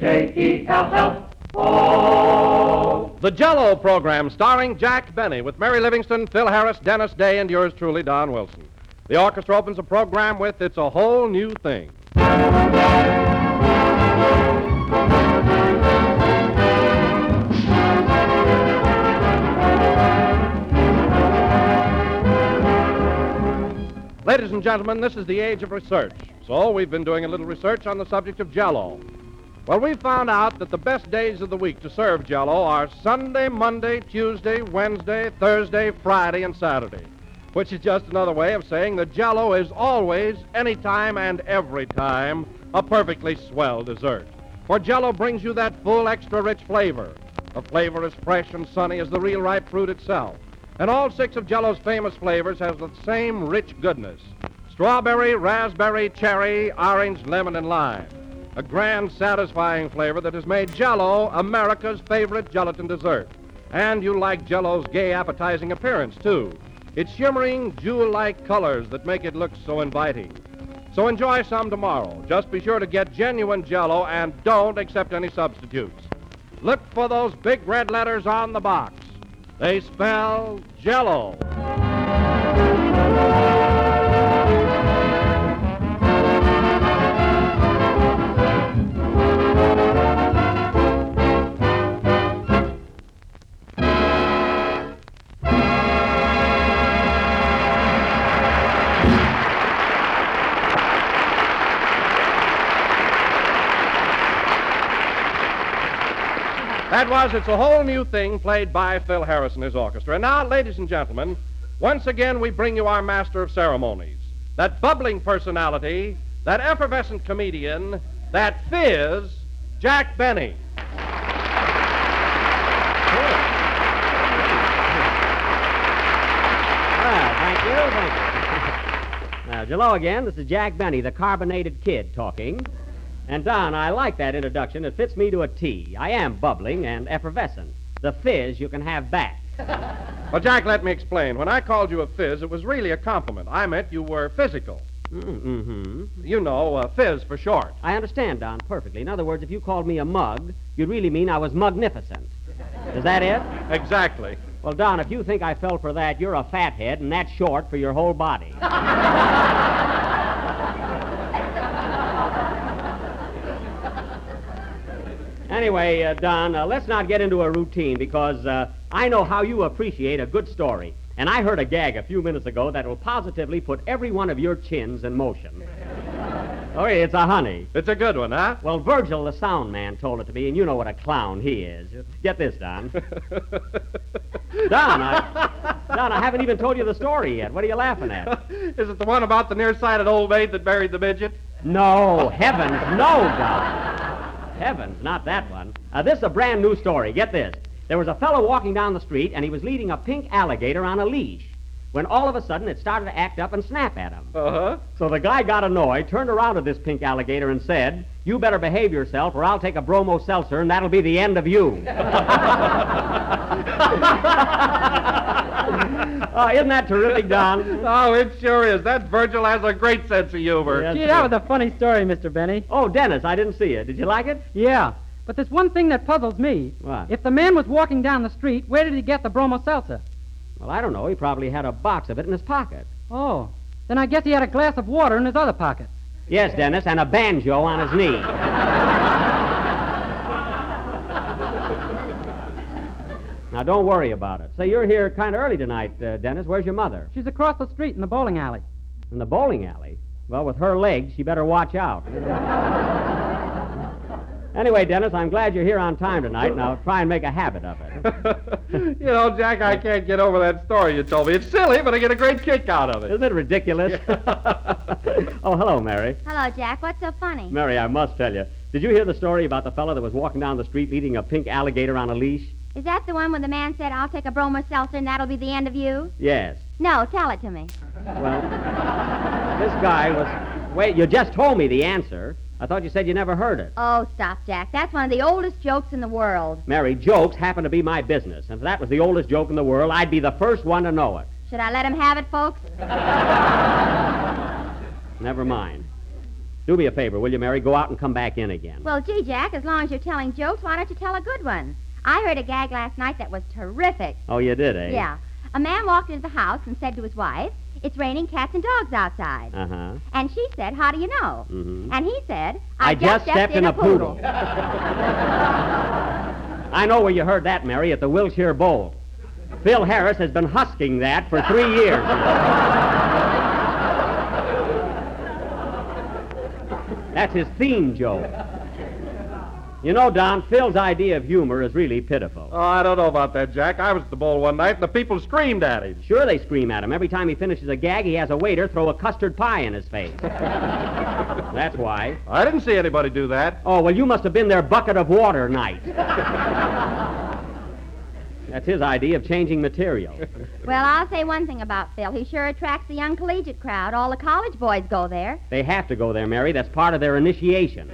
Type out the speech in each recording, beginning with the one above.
J-E-L-L-O. The Jell-O program starring Jack Benny with Mary Livingston, Phil Harris, Dennis Day, and yours truly, Don Wilson. The orchestra opens the program with It's a Whole New Thing. Ladies and gentlemen, this is the age of research. So we've been doing a little research on the subject of Jell-O. Well, we found out that the best days of the week to serve Jell-O are Sunday, Monday, Tuesday, Wednesday, Thursday, Friday, and Saturday, which is just another way of saying that Jell-O is always, anytime, and every time a perfectly swell dessert. For Jell-O brings you that full, extra-rich flavor. The flavor is fresh and sunny as the real ripe fruit itself. And all 6 of Jell-O's famous flavors have the same rich goodness. Strawberry, raspberry, cherry, orange, lemon, and lime. A grand, satisfying flavor that has made Jell-O America's favorite gelatin dessert. And you like Jell-O's gay, appetizing appearance, too. Its shimmering, jewel-like colors that make it look so inviting. So enjoy some tomorrow. Just be sure to get genuine Jell-O and don't accept any substitutes. Look for those big red letters on the box. They spell Jell-O. That was It's a Whole New Thing, played by Phil Harris and his orchestra. And now, ladies and gentlemen, once again we bring you our master of ceremonies. That bubbling personality, that effervescent comedian, that fizz, Jack Benny. Well, thank you. Now, hello again. This is Jack Benny, the carbonated kid, talking. And, Don, I like that introduction. It fits me to a T. I am bubbling and effervescent. The fizz you can have back. Well, Jack, let me explain. When I called you a fizz, it was really a compliment. I meant you were physical. Mm-hmm. You know, fizz for short. I understand, Don, perfectly. In other words, if you called me a mug, you'd really mean I was magnificent. Is that it? Exactly. Well, Don, if you think I fell for that, you're a fathead, and that's short for your whole body. Anyway, Don, let's not get into a routine because I know how you appreciate a good story. And I heard a gag a few minutes ago that will positively put every one of your chins in motion. Okay, it's a honey. It's a good one, huh? Well, Virgil, the sound man, told it to me, and you know what a clown he is. Get this, Don. Don, I haven't even told you the story yet. What are you laughing at? Is it the one about the nearsighted old maid that buried the midget? No, heavens, no, Don. Heavens, not that one. This is a brand new story. Get this. There was a fellow walking down the street, and he was leading a pink alligator on a leash, when all of a sudden it started to act up and snap at him. Uh-huh. So the guy got annoyed, turned around to this pink alligator and said, "You better behave yourself, or I'll take a bromo seltzer, and that'll be the end of you." Isn't that terrific, Don? Oh, it sure is. That Virgil has a great sense of humor. Yes, Gee, that was a funny story, Mr. Benny. Oh, Dennis, I didn't see it. Did you like it? Yeah, but there's one thing that puzzles me. What? If the man was walking down the street, where did he get the bromo seltzer? Well, I don't know. He probably had a box of it in his pocket. Oh, then I guess he had a glass of water in his other pocket. Yes, Dennis, and a banjo on his knee. Now, don't worry about it. Say, you're here kind of early tonight, Dennis. Where's your mother? She's across the street in the bowling alley. In the bowling alley? Well, with her legs, she better watch out. Anyway, Dennis, I'm glad you're here on time tonight. Now, try and make a habit of it. You know, Jack, I can't get over that story you told me. It's silly, but I get a great kick out of it. Isn't it ridiculous? Oh, hello, Mary. Hello, Jack. What's so funny? Mary, I must tell you. Did you hear the story about the fellow that was walking down the street leading a pink alligator on a leash? Is that the one where the man said, "I'll take a bromo seltzer and that'll be the end of you"? Yes. No, tell it to me. Well, this guy was... Wait, you just told me the answer. I thought you said you never heard it. Oh, stop, Jack. That's one of the oldest jokes in the world. Mary, jokes happen to be my business. And if that was the oldest joke in the world, I'd be the first one to know it. Should I let him have it, folks? Never mind. Do me a favor, will you, Mary? Go out and come back in again. Well, gee, Jack, as long as you're telling jokes, why don't you tell a good one? I heard a gag last night that was terrific. Oh, you did, eh? Yeah. A man walked into the house and said to his wife, "It's raining cats and dogs outside." Uh-huh. And she said, "How do you know?" Mm-hmm. And he said, I just stepped in a poodle. I know where you heard that, Mary, at the Wilshire Bowl. Phil Harris has been husking that for 3 years. That's his theme joke. You know, Don, Phil's idea of humor is really pitiful. Oh, I don't know about that, Jack. I was at the bowl one night, and the people screamed at him. Sure, they scream at him. Every time he finishes a gag, he has a waiter throw a custard pie in his face. That's why. I didn't see anybody do that. Oh, well, you must have been their bucket of water night. That's his idea of changing material. Well, I'll say one thing about Phil. He sure attracts the young collegiate crowd. All the college boys go there. They have to go there, Mary. That's part of their initiation.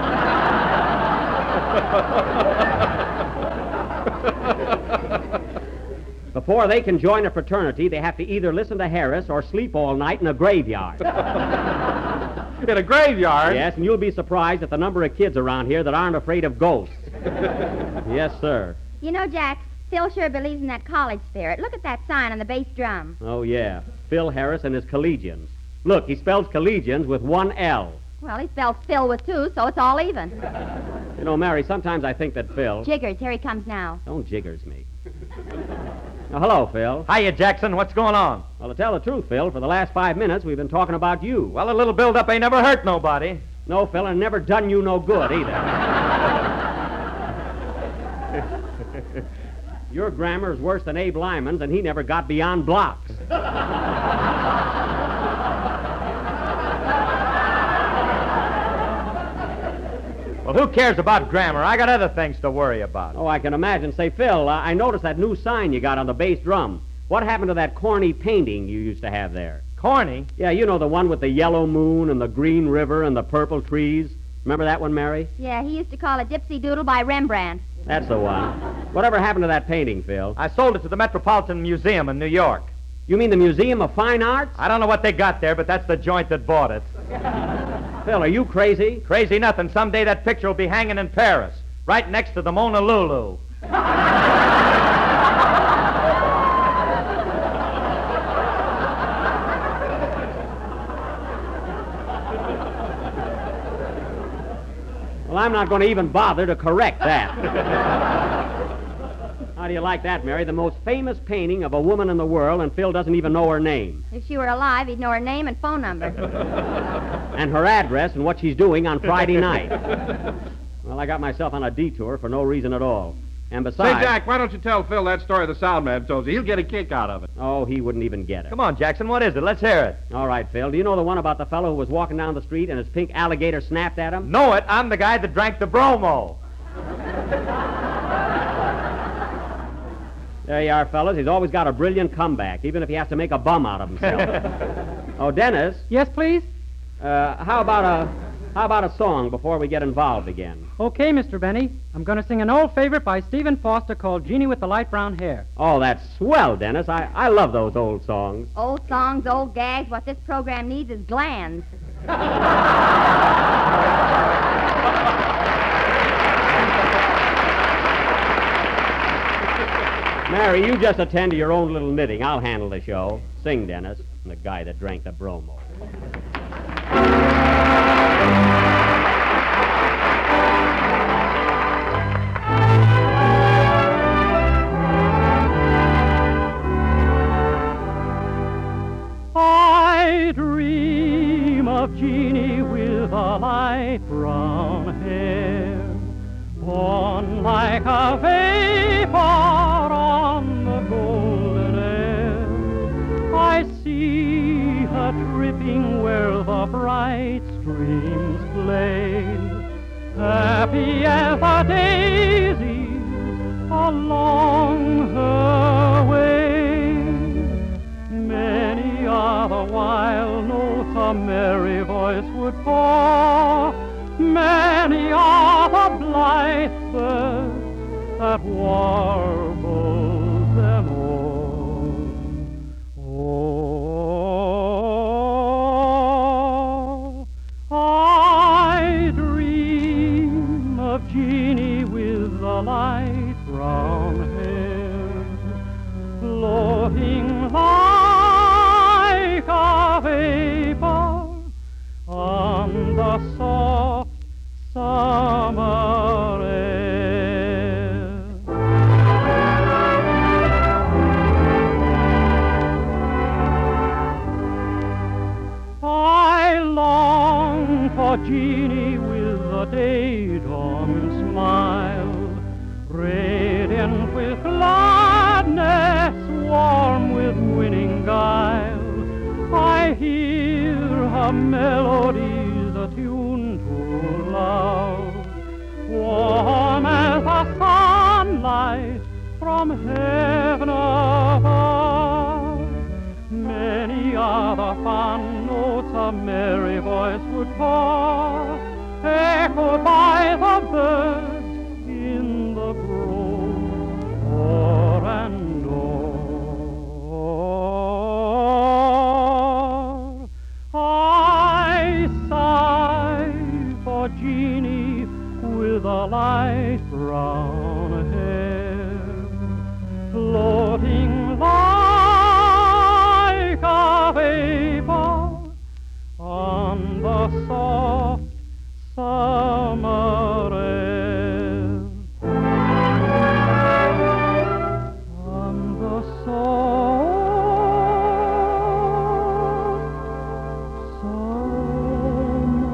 Before they can join a fraternity, they have to either listen to Harris or sleep all night in a graveyard. In a graveyard? Yes, and you'll be surprised at the number of kids around here that aren't afraid of ghosts. Yes, sir. You know, Jack, Phil sure believes in that college spirit. Look at that sign on the bass drum. Oh, yeah. Phil Harris and his collegians. Look, he spells collegians with one L. Well, he spells Phil with two, so it's all even. You know, Mary, sometimes I think that Phil... Jiggers, here he comes now. Don't jiggers me. Oh, hello, Phil. Hiya, Jackson. What's going on? Well, to tell the truth, Phil, for the last 5 minutes, we've been talking about you. Well, a little build-up ain't never hurt nobody. No, Phil, and never done you no good, either. Your grammar's worse than Abe Lyman's, and he never got beyond blocks. Well, who cares about grammar? I got other things to worry about. Oh, I can imagine. Say, Phil, I noticed that new sign you got on the bass drum. What happened to that corny painting you used to have there? Corny? Yeah, you know, the one with the yellow moon and the green river and the purple trees. Remember that one, Mary? Yeah, he used to call it Dipsy Doodle by Rembrandt. That's the one. Whatever happened to that painting, Phil? I sold it to the Metropolitan Museum in New York. You mean the Museum of Fine Arts? I don't know what they got there, but that's the joint that bought it. Phil, are you crazy? Crazy nothing. Someday that picture will be hanging in Paris, right next to the Mona Lulu. Well, I'm not going to even bother to correct that. How do you like that, Mary? The most famous painting of a woman in the world, and Phil doesn't even know her name. If she were alive, he'd know her name and phone number. And her address and what she's doing on Friday night. Well, I got myself on a detour for no reason at all. And besides... Say, Jack, why don't you tell Phil that story the sound man told you? He'll get a kick out of it. Oh, he wouldn't even get it. Come on, Jackson, what is it? Let's hear it. All right, Phil. Do you know the one about the fellow who was walking down the street and his pink alligator snapped at him? Know it. I'm the guy that drank the bromo. There you are, fellas. He's always got a brilliant comeback, even if he has to make a bum out of himself. Oh, Dennis, Yes, please? how about a song before we get involved again? Okay, Mr. Benny. I'm going to sing an old favorite by Stephen Foster called Jeannie with the Light Brown Hair. Oh, that's swell, Dennis. I love those old songs. Old songs, old gags. What this program needs is glands. Mary, you just attend to your own little knitting. I'll handle the show. Sing, Dennis. The guy that drank the bromo. I dream of Jeannie with a light brown hair, born like a vapor on the golden air. I see her tripping where the bright streams play, happy as the daisies along her way. Many are the wild notes a merry voice would pour, many are the blithe birds that warble them all. Oh, of Jeannie with the light brown hair, floating like a vapor on the soft summer air. I long for Jeannie with a day-dawn smile, radiant with gladness, warm with winning guile. I hear her melodies attuned to love, warm as the sunlight from heaven above. Many are the fond notes a merry voice would pour, echoed by the birds in the grove, o'er and o'er. I sigh for Jeannie with a light brown hair, floating like a vapor on the soft summer air. On the soft summer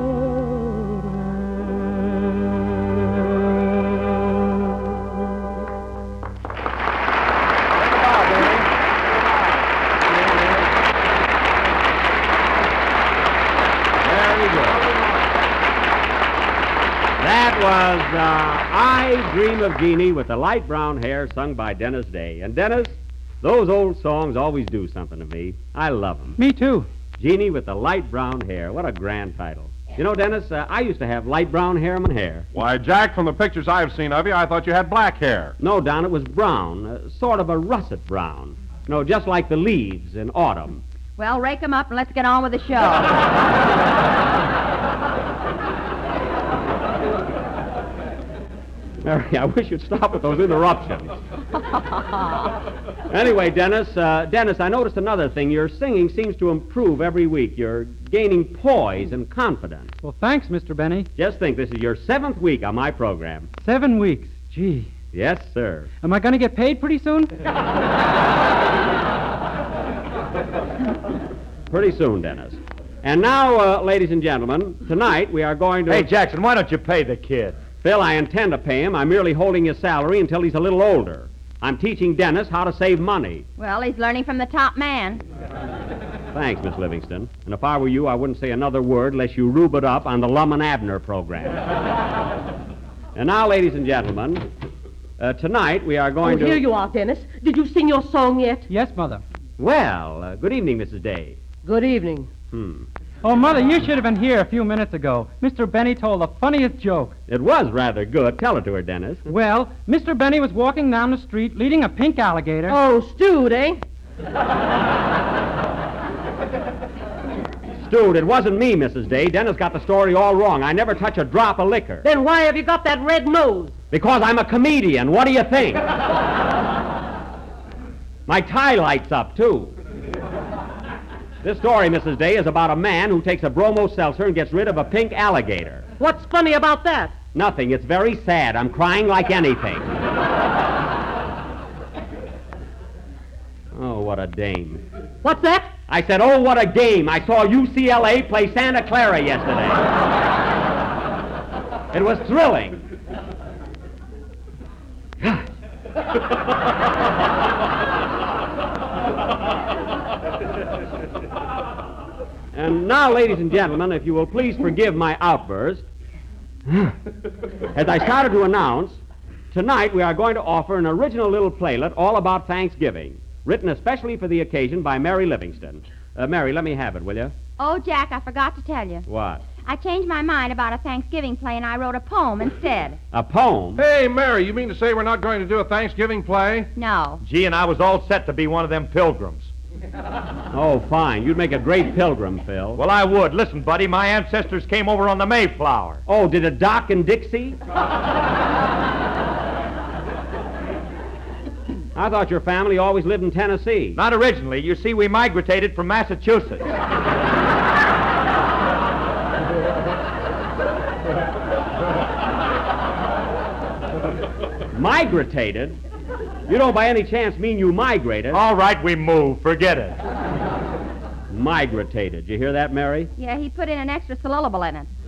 That was I Dream of Jeannie with the light brown hair, sung by Dennis Day. And Dennis, those old songs always do something to me. I love them. Me too. Jeannie with the light brown hair. What a grand title. You know, Dennis, I used to have light brown hair in my hair. Why, Jack, from the pictures I've seen of you, I thought you had black hair. No, Don, it was brown, sort of a russet brown. No, just like the leaves in autumn. Well, rake 'em up and let's get on with the show. Mary, I wish you'd stop with those interruptions. Anyway, Dennis, I noticed another thing. Your singing seems to improve every week. You're gaining poise and confidence. Well, thanks, Mr. Benny. Just think, this is your 7th week on my program. 7 weeks. Gee. Yes, sir. Am I going to get paid pretty soon? Pretty soon, Dennis. And now, ladies and gentlemen, tonight we are going to... Hey, Jackson, why don't you pay the kid? Phil, I intend to pay him. I'm merely holding his salary until he's a little older. I'm teaching Dennis how to save money. Well, he's learning from the top man. Thanks, Miss Livingston. And if I were you, I wouldn't say another word unless you rube it up on the Lum and Abner program. And now, ladies and gentlemen, tonight we are going to... Here you are, Dennis. Did you sing your song yet? Yes, Mother. Well, good evening, Mrs. Day. Good evening. Oh, Mother, you should have been here a few minutes ago. Mr. Benny told the funniest joke. It was rather good. Tell it to her, Dennis. Well, Mr. Benny was walking down the street leading a pink alligator. Oh, stewed, eh? Stewed, it wasn't me, Mrs. Day. Dennis got the story all wrong. I never touch a drop of liquor. Then why have you got that red nose? Because I'm a comedian. What do you think? My tie lights up, too. This story, Mrs. Day, is about a man who takes a bromo seltzer and gets rid of a pink alligator. What's funny about that? Nothing. It's very sad. I'm crying like anything. Oh, what a dame. What's that? I said, oh, what a game. I saw UCLA play Santa Clara yesterday. It was thrilling. And now, ladies and gentlemen, if you will please forgive my outburst, as I started to announce, tonight we are going to offer an original little playlet all about Thanksgiving, written especially for the occasion by Mary Livingston. Mary, let me have it, will you? Oh, Jack, I forgot to tell you. What? I changed my mind about a Thanksgiving play, and I wrote a poem instead. A poem? Hey, Mary, you mean to say we're not going to do a Thanksgiving play? No. Gee, and I was all set to be one of them pilgrims. Oh, fine. You'd make a great pilgrim, Phil. Well, I would. Listen, buddy, my ancestors came over on the Mayflower. Oh, did it dock in Dixie? I thought your family always lived in Tennessee. Not originally. You see, we migrated from Massachusetts. Migrated? You don't by any chance mean you migrated? All right, we moved. Forget it. Migrated. You hear that, Mary? Yeah, he put in an extra syllable in it.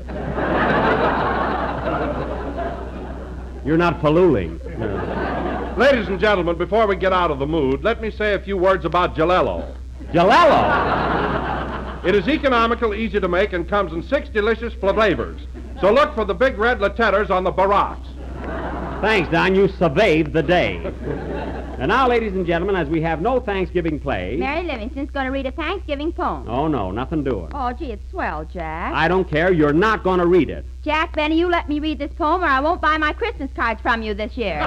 You're not palooling. Ladies and gentlemen, before we get out of the mood, let me say a few words about Jalelo. Jalelo? It is economical, easy to make, and comes in 6 delicious flavors. So look for the big red letters on the barracks. Thanks, Don. You surveyed the day. And now, ladies and gentlemen, as we have no Thanksgiving play... Mary Livingston's going to read a Thanksgiving poem. Oh, no, nothing doing. Oh, gee, it's swell, Jack. I don't care. You're not going to read it. Jack Benny, you let me read this poem or I won't buy my Christmas cards from you this year.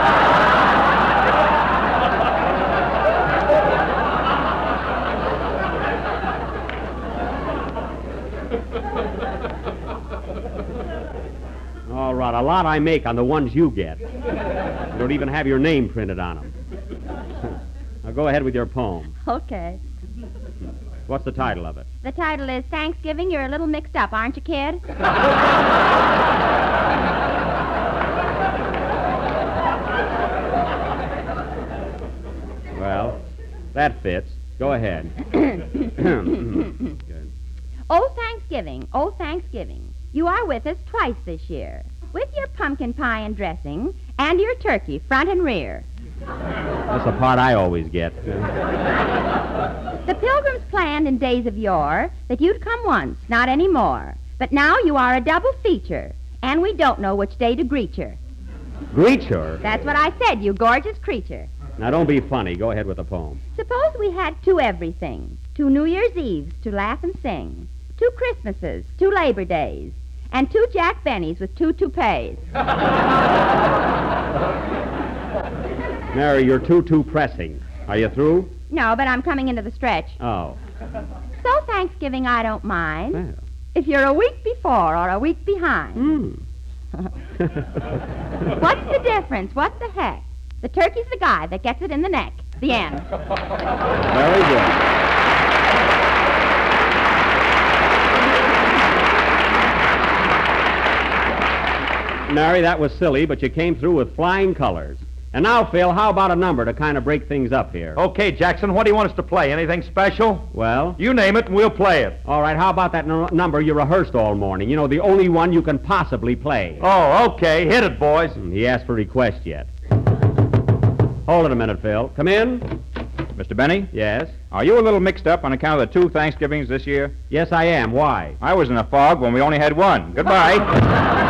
All right, a lot I make on the ones you get. You don't even have your name printed on them. Now go ahead with your poem. Okay. What's the title of it? The title is Thanksgiving. You're a little mixed up, aren't you, kid? Well, that fits. Go ahead. Good. Oh, Thanksgiving. Oh, Thanksgiving. You are with us twice this year. With your pumpkin pie and dressing and your turkey, front and rear. That's the part I always get. The Pilgrims planned in days of yore that you'd come once, not any more. But now you are a double feature, and we don't know which day to greet you. Greet her? That's what I said, you gorgeous creature. Now, don't be funny. Go ahead with the poem. Suppose we had 2 everything, 2 New Year's Eves to laugh and sing, 2 Christmases, 2 Labor Days, and 2 Jack Bennies with 2 toupees. Mary, you're too pressing. Are you through? No, but I'm coming into the stretch. Oh. So Thanksgiving I don't mind. Well. If you're a week before or a week behind. What's the difference? What the heck? The turkey's the guy that gets it in the neck. The end. Very good. Mary, that was silly, but you came through with flying colors. And now, Phil, how about a number to kind of break things up here? Okay, Jackson, what do you want us to play? Anything special? Well? You name it and we'll play it. All right, how about that number you rehearsed all morning? You know, the only one you can possibly play. Oh, okay. Hit it, boys. He asked for request yet. Hold it a minute, Phil. Come in. Mr. Benny? Yes? Are you a little mixed up on account of the 2 Thanksgivings this year? Yes, I am. Why? I was in a fog when we only had one. Goodbye.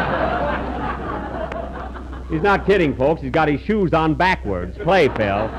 He's not kidding, folks. He's got his shoes on backwards. Play, Phil.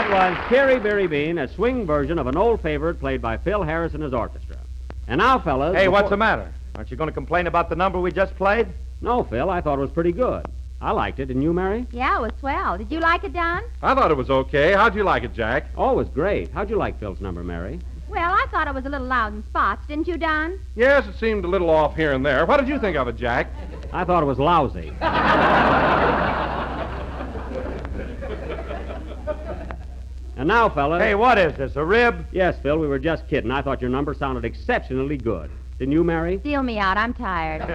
That was Cherry Berry Bean, a swing version of an old favorite played by Phil Harris and his orchestra. And now, fellas... Hey, what's the matter? Aren't you going to complain about the number we just played? No, Phil, I thought it was pretty good. I liked it. Didn't you, Mary? Yeah, it was swell. Did you like it, Don? I thought it was okay. How'd you like it, Jack? Oh, it was great. How'd you like Phil's number, Mary? Well, I thought it was a little loud in spots, didn't you, Don? Yes, it seemed a little off here and there. What did you think of it, Jack? I thought it was lousy. And now, fellas... Hey, what is this, a rib? Yes, Phil, we were just kidding. I thought your number sounded exceptionally good. Didn't you, Mary? Deal me out. I'm tired.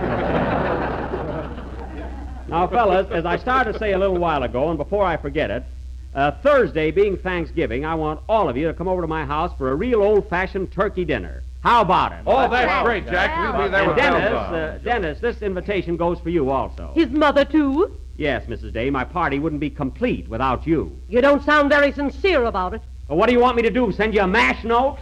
Now, fellas, as I started to say a little while ago, and before I forget it, Thursday being Thanksgiving, I want all of you to come over to my house for a real old-fashioned turkey dinner. How about it? Oh, that's great, Jack. We'll be there And with bells on. Dennis, this invitation goes for you also. His mother, too? Yes, Mrs. Day, my party wouldn't be complete without you. You don't sound very sincere about it. Well, what do you want me to do, send you a mash note?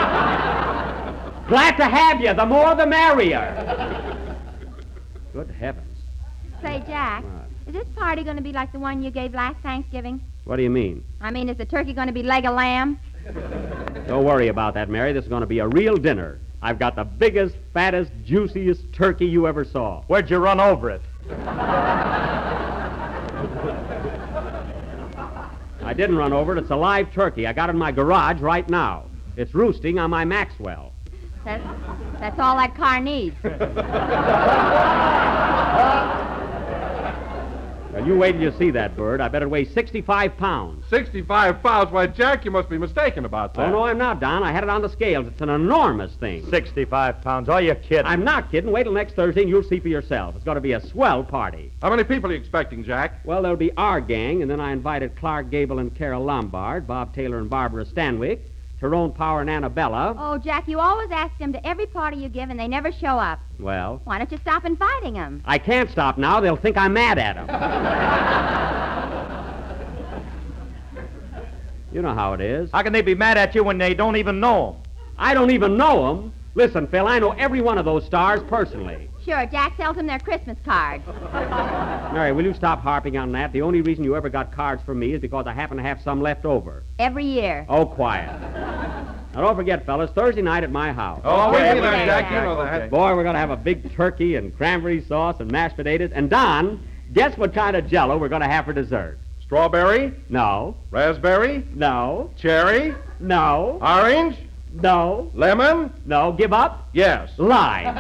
Glad to have you. The more, the merrier. Good heavens. Say, Jack, is this party going to be like the one you gave last Thanksgiving? What do you mean? I mean, is the turkey going to be leg of lamb? Don't worry about that, Mary. This is going to be a real dinner. I've got the biggest, fattest, juiciest turkey you ever saw. Where'd you run over it? I didn't run over it. It's a live turkey. I got it in my garage right now. It's roosting on my Maxwell. That's all that car needs. Well, you wait till you see that bird. I bet it weighs 65 pounds. 65 pounds? Why, Jack, you must be mistaken about that. Oh, no, I'm not, Don. I had it on the scales. It's an enormous thing. 65 pounds. Are you kidding? I'm not kidding. Wait till next Thursday and you'll see for yourself. It's going to be a swell party. How many people are you expecting, Jack? Well, there'll be our gang, and then I invited Clark Gable and Carol Lombard, Bob Taylor and Barbara Stanwyck, Tyrone Power and Annabella. Oh, Jack, you always ask them to every party you give, and they never show up. Well, Why don't you stop inviting them? I can't stop now. They'll think I'm mad at them. You know how it is. How can they be mad at you when they don't even know 'em? I don't even know them. Listen, Phil, I know every one of those stars personally. Sure, Jack sells them their Christmas cards. Mary, will you stop harping on that? The only reason you ever got cards from me is because I happen to have some left over. Every year. Oh, quiet. Now, don't forget, fellas, Thursday night at my house. Oh, we'll be there, Okay, Jack. You Jack. know that. Okay. Boy, we're going to have a big turkey and cranberry sauce and mashed potatoes. And, Don, guess what kind of Jell-O we're going to have for dessert? Strawberry, No. raspberry, No. cherry, No. orange, No. lemon. No. Give up? Yes. Lie.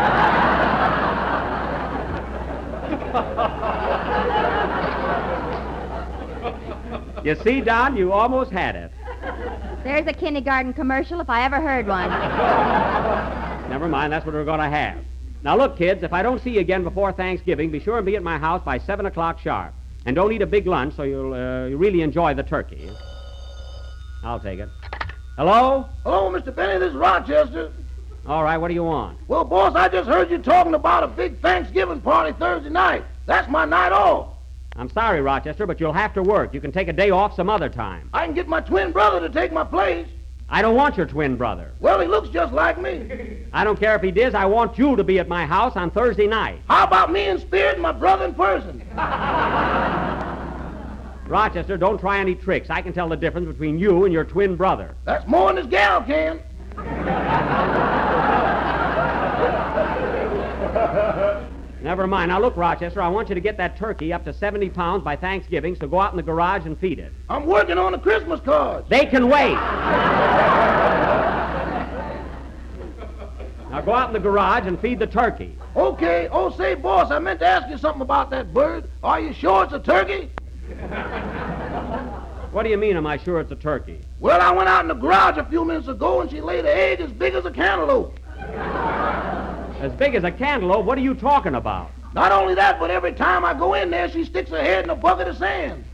You see, Don, you almost had it. There's a kindergarten commercial if I ever heard one. Never mind, that's what we're going to have. Now, look, kids, if I don't see you again before Thanksgiving, be sure and be at my house by 7 o'clock sharp. And don't eat a big lunch so you'll really enjoy the turkey. I'll take it. Hello? Hello, Mr. Benny. This is Rochester. All right, what do you want? Well, boss, I just heard you talking about a big Thanksgiving party Thursday night. That's my night off. I'm sorry, Rochester, but you'll have to work. You can take a day off some other time. I can get my twin brother to take my place. I don't want your twin brother. Well, he looks just like me. I don't care if he does. I want you to be at my house on Thursday night. How about me in spirit and my brother in person? Rochester, don't try any tricks. I can tell the difference between you and your twin brother. That's more than this gal can. Never mind. Now, look, Rochester, I want you to get that turkey up to 70 pounds by Thanksgiving, so go out in the garage and feed it. I'm working on the Christmas cards. They can wait. Now, go out in the garage and feed the turkey. Okay. Oh, say, boss, I meant to ask you something about that bird. Are you sure it's a turkey? What do you mean, am I sure it's a turkey? Well, I went out in the garage a few minutes ago, and she laid an egg as big as a cantaloupe. As big as a cantaloupe? What are you talking about? Not only that, but every time I go in there, she sticks her head in a bucket of sand.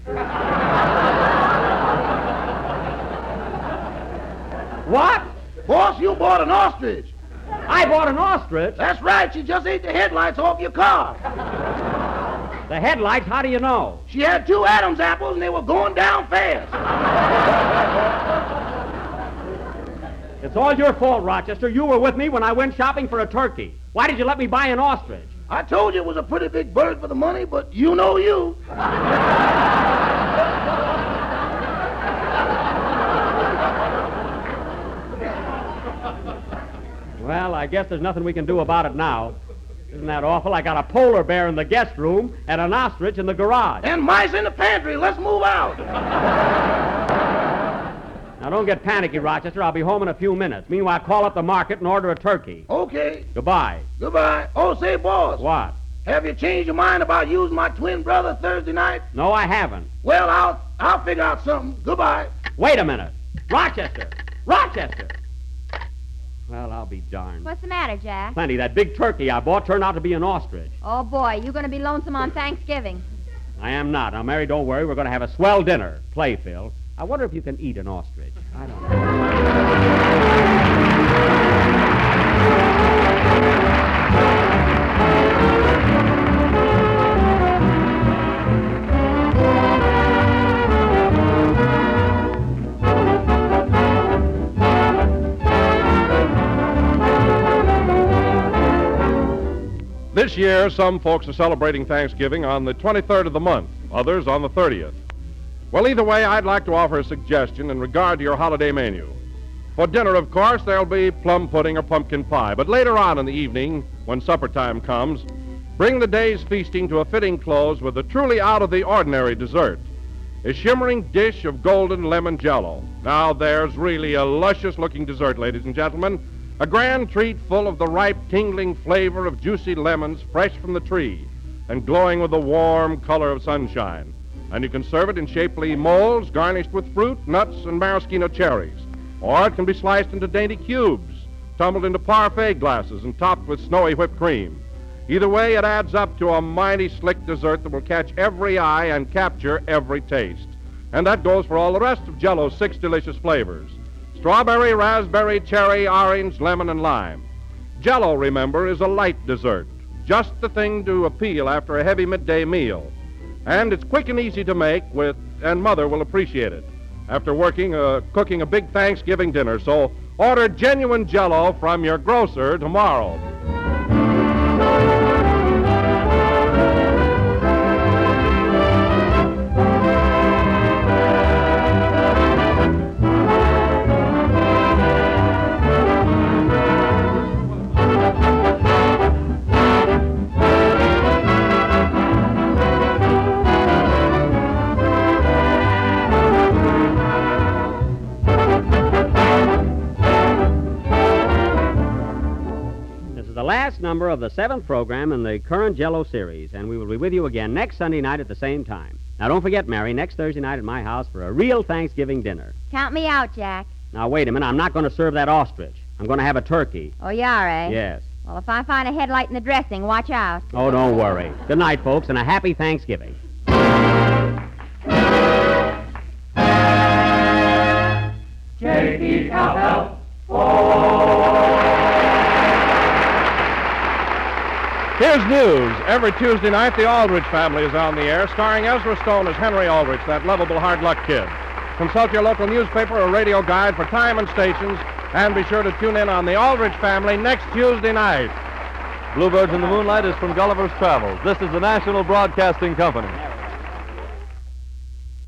What? Boss, you bought an ostrich. I bought an ostrich? That's right. She just ate the headlights off your car. The headlights? How do you know? She had 2 Adam's apples, and they were going down fast. It's all your fault, Rochester. You were with me when I went shopping for a turkey. Why did you let me buy an ostrich? I told you it was a pretty big bird for the money, but you know you. guess there's nothing we can do about it now. Isn't that awful? I got a polar bear in the guest room and an ostrich in the garage. And mice in the pantry. Let's move out. Now, don't get panicky, Rochester. I'll be home in a few minutes. Meanwhile, call up the market and order a turkey. Okay. Goodbye. Goodbye. Oh, say, boss. What? Have you changed your mind about using my twin brother Thursday night? No, I haven't. Well, I'll figure out something. Goodbye. Wait a minute. Rochester! Rochester! Well, I'll be darned. What's the matter, Jack? Plenty. That big turkey I bought turned out to be an ostrich. Oh, boy, you going to be lonesome on Thanksgiving. I am not. Now, Mary, don't worry. We're going to have a swell dinner. Play, Phil. I wonder if you can eat an ostrich. I don't This year, some folks are celebrating Thanksgiving on the 23rd of the month, others on the 30th. Well, either way, I'd like to offer a suggestion in regard to your holiday menu. For dinner, of course, there'll be plum pudding or pumpkin pie, but later on in the evening, when supper time comes, bring the day's feasting to a fitting close with a truly out-of-the-ordinary dessert, a shimmering dish of golden lemon Jell-O. Now, there's really a luscious-looking dessert, ladies and gentlemen, a grand treat full of the ripe, tingling flavor of juicy lemons fresh from the tree and glowing with the warm color of sunshine. And you can serve it in shapely molds garnished with fruit, nuts, and maraschino cherries. Or it can be sliced into dainty cubes, tumbled into parfait glasses, and topped with snowy whipped cream. Either way, it adds up to a mighty slick dessert that will catch every eye and capture every taste. And that goes for all the rest of Jell-O's 6 delicious flavors: strawberry, raspberry, cherry, orange, lemon, and lime. Jell-O, remember, is a light dessert, just the thing to appeal after a heavy midday meal. And it's quick and easy to make, and Mother will appreciate it after cooking a big Thanksgiving dinner. So order genuine Jell-O from your grocer tomorrow. Last number of the 7th program in the current Jell-O series, and we will be with you again next Sunday night at the same time. Now, don't forget, Mary, next Thursday night at my house for a real Thanksgiving dinner. Count me out, Jack. Now, wait a minute. I'm not going to serve that ostrich. I'm going to have a turkey. Oh, you are, eh? Yes. Well, if I find a headlight in the dressing, watch out. Oh, don't worry. Good night, folks, and a happy Thanksgiving. Here's news. Every Tuesday night, the Aldrich Family is on the air, starring Ezra Stone as Henry Aldrich, that lovable hard-luck kid. Consult your local newspaper or radio guide for time and stations, and be sure to tune in on the Aldrich Family next Tuesday night. Bluebirds in the Moonlight is from Gulliver's Travels. This is the National Broadcasting Company.